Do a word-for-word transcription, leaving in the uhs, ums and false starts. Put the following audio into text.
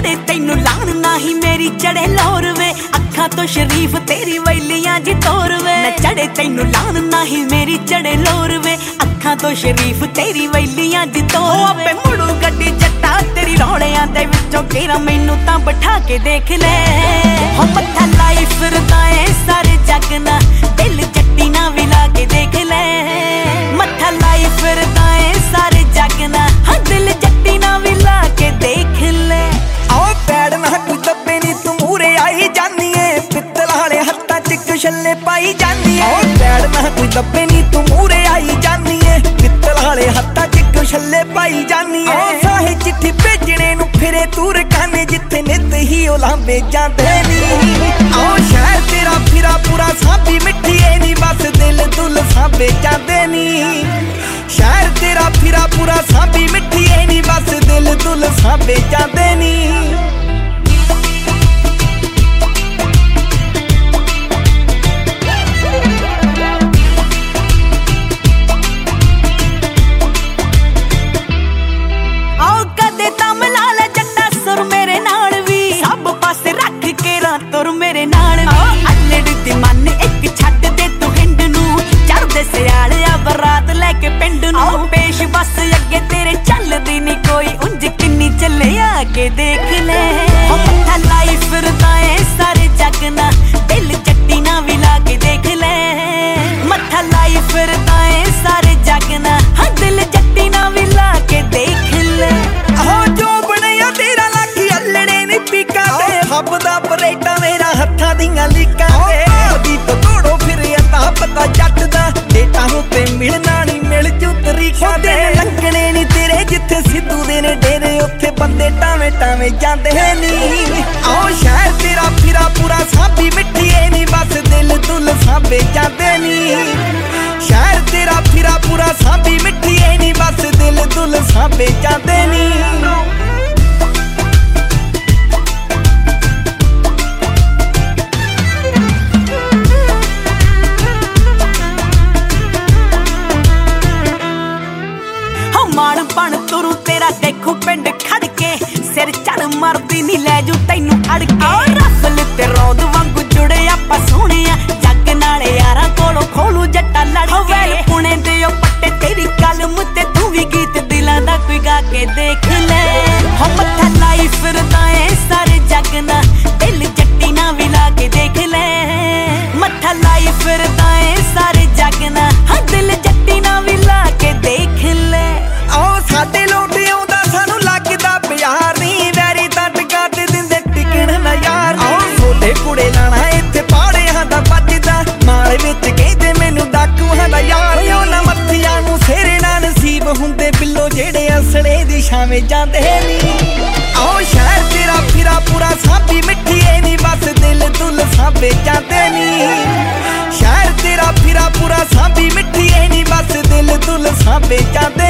चढ़े तैनू लान नाही मेरी चढ़े लोर वे अखा तो शरीफ तेरी वैलियां जी तोर वे न चढ़े तैनू लान नाही मेरी चढ़े लोर वे अखा तो शरीफ तेरी वैलियां जी तोर वे मुड़ू गड्डी जट्टा तेरी रौड़ियां दे विचों केरा मैनू तां बिठा के देख ले हो मत्था लाई फिरदा ए सारे जग ना दिल जट्टी ना भी ला के देख ले मत्था लाई फिरदा ए सारे जग ना हाँ दिल जट्टी ना भी ला के देख ले आओ पैड़ ना कोई दब्बे नी तू मूरे आई जानी है पित्तल वाले हत्था च कुशले पाई जानी है पैड़ ना कोई दब्बे नी तू मूरे आई जानी है पित्तल वाले हत्था च कुशले पाई जानी है साहे चिट्ठी भेजने नू फिरे तूर काने जिथे नित ही ओ लांबे जांदे नी आओ शहर तेरा फिरा पूरा साबी मिट्टी ए नी बस दिल दुल साबे जांदे नी शहर तेरा फिरा पूरा साबी मिट्टी ए नी बस दिल दुल साबे जांदे नी तुर मेरे नाल अल्लड़ दी मन एक छड्ड दे तू हिंड नू चढ़दे सियाल आ बरात लेके पिंड नू पेश बस अगे तेरे चलदी नी कोई उंज किन्नी चले आके देख ले मत्था लाई फिरदा ए सारे जग ना दिल जट्टी ना भी ला के देख ले मत्था लाई फिरदा ए सारे जग ना हाँ दिल जट्टी ना भी ला के देख ले हो जो बनया तेरा लागी अल्लड़े नी पीका ते हबदा परेटा मेरा हत्था दियां लीकां ते दी तो तोड़ो फिर अता पता जट दा डेटा हूं ते मिलना नी मिल जू तरीका ते लंघने नी तेरे जिथे सिद्धू दे ने डेरे उत्थे बंदे टावे टावे जांदे नी आओ शहर तेरा फिरा पूरा साबी मिट्टी ए नी बस दिल दुल साबे जांदे नी शहर तेरा फिरा पूरा साबी मिट्टी ए नी बस दिल दुल साबे जांदे नी माण बन तुरू तेरा देखू पिंड खड़ के सिर चढ़ मरदी नी लै जू तैनू अड़ के रफल ते रौद वांगू जुड़े आपां सोहणे जग नाले यारां कोलों खोलू जट्टा लड़ के पुणे दे ओ पट्टे तेरी कलम ते तू भी गीत दिलां दा कोई गा के देख ले हो मत्था लाई फिरदा ए सारे जग ना दिल जट्टी ना भी ला के देख ले मत्था लाई फिरदा ए सारे जग ना हाँ दिल जट्टी ना भी ला के देख ले आओ साडे लोटे आउंदा सानू लगदा प्यार नी वैरी तां टका ते दिंदे टिकण ना यार आओ छोटे कुड़े लाना इत्थे पाड़ियां दा बजदा माल विच कहंदे मैनू डाकूआं दा यार ओ ना मत्थियां नू सेरे ना नसीब हुंदे बिल्लो जेड़े असले दी छावें जांदे नी आओ शहर तेरा फिरा पूरा साबी मिट्टी ए नी बस दिल दुल साबे जांदे नी शहर तेरा फिरा पूरा साबी मिट्टी ए नी बस दिल दुल साबे जांदे